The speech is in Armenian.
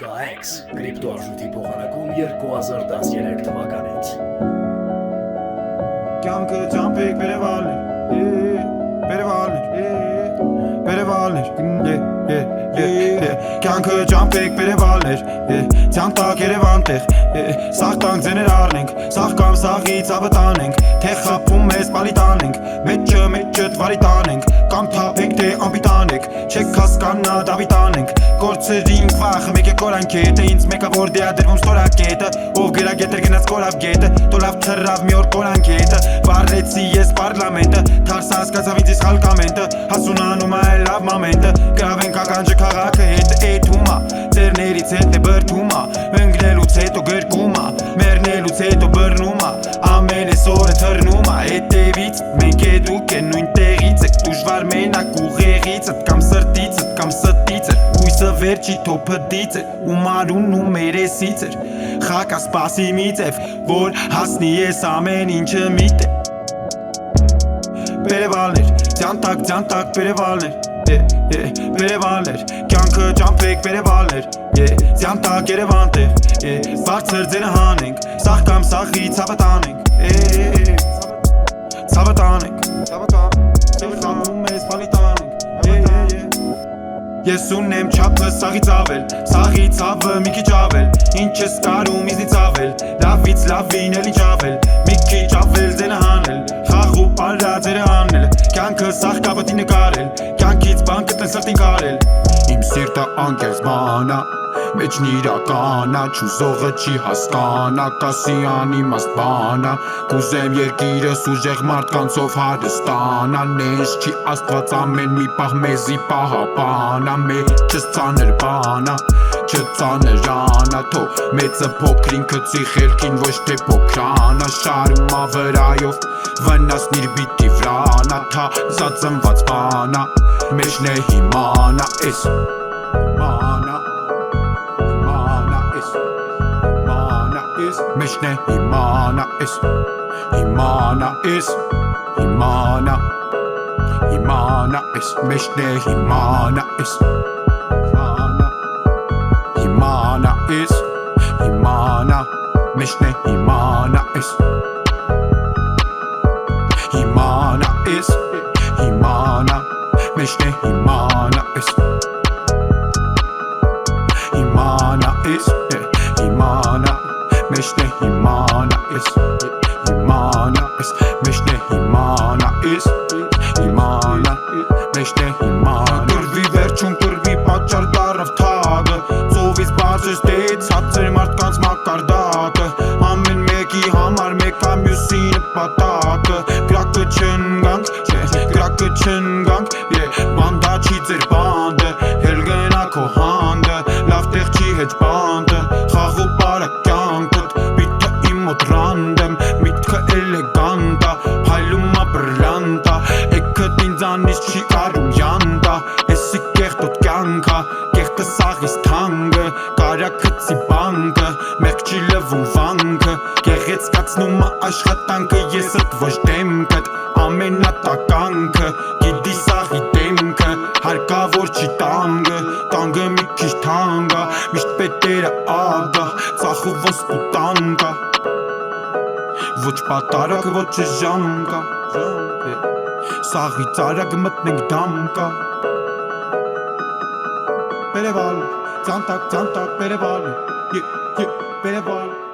Կահեքս կրիպտոարժույթի փոխանակում 2013 թվականից։ Կյանքը ջամփեք Կյանքը ջամփեք բերևալներ Ձյան տակ Երևան տեղ Սաղ տանք ձեներ առնենք Սաղ կամ սաղից ավը տանենք Թե խապում մեզ պալի տանենք Մեջը դվարի տանենք Կամ թափենք թե ամպի տանենք Չեք հասկանա դավի տանենք Գործերինք վախը մեկ է կորանք հետը Ինձ մեկա որ դեադրվում ստորակ գետը Ով գրագետր գնաց կորավ գետը Տոլավ թրավ մի օր կորանք հետը Վարեցի ես պարլամենտը Թարս հասկացավ ինձ ես խալկամենտը Հասունանում է լավ մամենտը Գրավենք ականջը քաղաքը հետը էթումա Ձերներից հետ է բրդումա Ընգնելուց հետո գրկումա Մերնելուց հետո բրնումա Ամեն ես օրը թրնումա Հետևից մենք է դուք են նույն տեղից եք Դուժվար մենակ ուղեղիցդ կամ սրտիցդ կամ ստիցդ Հույսը վերջի թոփը դիցը ու մարուն ու մերեսից էր Խակա սպասի մի ձև որ հասնի ես ամեն ինչը միտ է Բերևալներ ձյան տակ բերևալներ Բերևալներ կյանքը ջամփեք բերևալներ Ձյան տակ Երևան տեղ Բարձր ձենը հանենք Սաղ կամ սաղից ցավը տանենք Ցավը տանենք Խամում ես պալի տանենք Ես ունեմ չափը սաղից ավել Սաղից ավը մի քիչ ավել Ինչ ես կարում իզից ավել Լավից լավին էլ ինչ ավել Մի քիչ ավել ձենը հանել Խաղ ու պարա ձերը հանել Կյանքը սաղ կապտի նկարել Կյանքից բան կտել սրտին կարել Իմ սիրտը անկեղծ բանա Մեջն իրականա Չուզողը չի հասկանա Կասի անիմաստ բանա Կուզեմ երկիրս ուժեղ մարդկանցով հարստանա Նենց չի աստված ամեն մի պահ մեզի պահապանա Մեջս ծանր բանա Չծաներանա Թո մեծը փոքրինքը ծի խելքին ոչ թե փոքրանա Շարումա վրայով վնասնիր բիտի վրանա Թա զածնված բանա Մեջն է հիմանա Ես Մեջն է հիմանա ես Հիմանա ես Հիմանա ես Մեջն է հիմանա ես Հիմանա ես Հիմանա Մեջն է հիմանա ես Հիմանա ես Հիմանա Մեջն է հիմանա ես Հիմանա ես Հիմանա Մեջն է հիմանա ես Հիմանա ես Մեջն է հիմանա ես Հիմանա Մեջն է հիմանա Կրվի վերջում կրվի պատճառ դարավ թագը Ծովից բարձր ստեից հացեր մարդկանց մակարդակը Ամեն մեկի համար մեկա մյուսի նպատակը Գրակը չնգանք Բանդա չի ձեր բանդը Հել գնա քո հանդը Լավ տեղ չի հետ բանդը Խաղ ու պարա կյանքդ Բիթը իմ մոտ ռանդեմ Միտքը էլեգանտա Հայլումա բրլանտա Էքդ ինձանից չի արում յանտա Էսի կեղտոտ կյանքա Կեղտը սաղիս թանգը Կարակցի բանկը Մեղք չի լվում վանքը Գեղեցկացնում աշխատանքը Եսըտ ոչ դեմքդ Ամենատականքը Գիտի սաղի դեմքը Հարկավոր չի տանգը Տանգը մի քիչ թանգա Միշտ պետերը ադա Ծախու ոսպու տանգա Ոչ պատարակ ոչ ժամկա Սաղից արագ մտնենք դամկա Բերևալ Ձյան տակ բերևալ Բերևալ